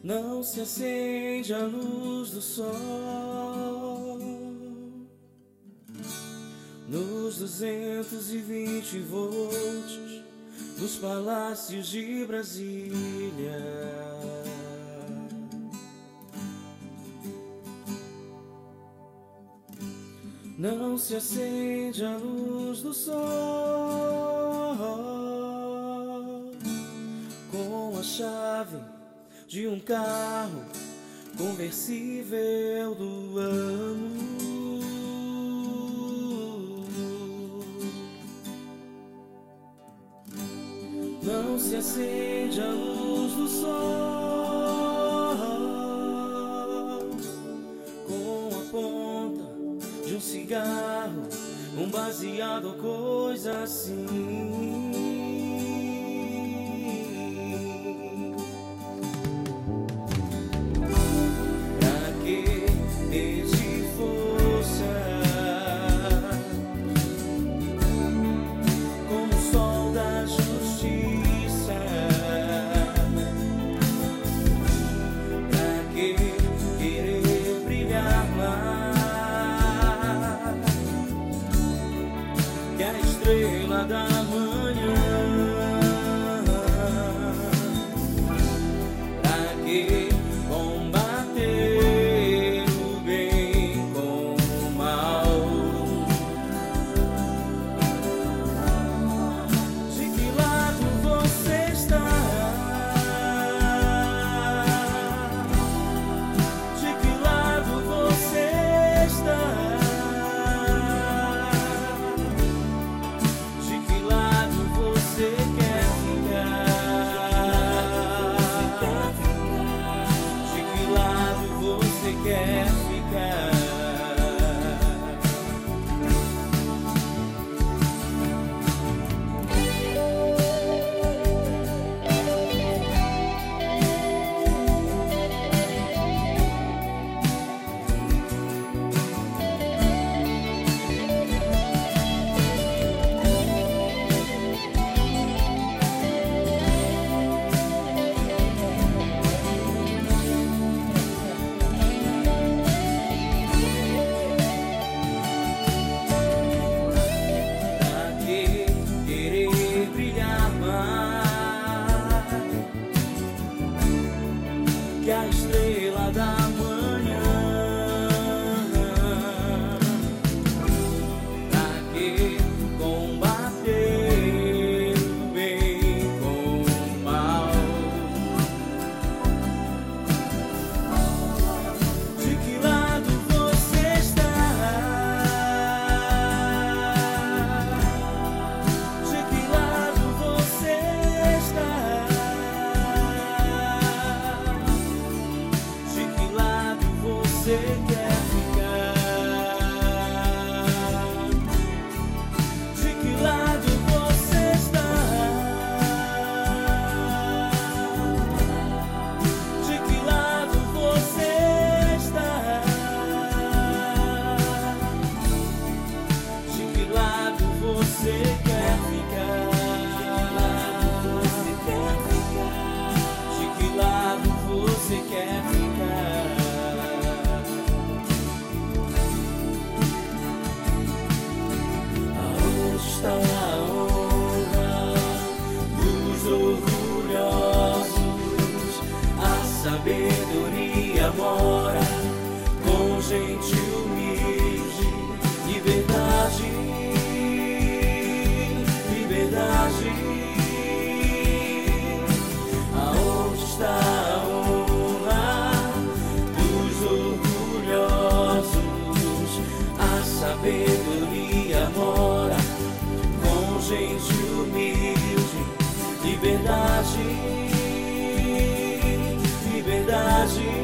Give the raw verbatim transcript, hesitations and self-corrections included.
Não se acende a luz do sol nos duzentos e vinte volts dos palácios de Brasília. Não se acende a luz do sol com a chave de um carro conversível do ano. Não se acende a luz do sol com a ponta de um cigarro, um baseado ou coisa assim. Estrela da manhã, pra que combater o bem com o mal? De que lado você está? De que lado você está? Quer ficar? Que a estrela da manhã, pra que combater o bem com o mal? De que lado você está? De que lado você está? Você quer ficar? De que lado você está? De que lado você está? De que lado você quer ficar? De que lado você quer ficar? Está a honra dos orgulhosos, a sabedoria mora com gente humilde. Liberdade, liberdade. Aonde está a honra dos orgulhosos? A sabedoria mora gente humilde. Liberdade, liberdade.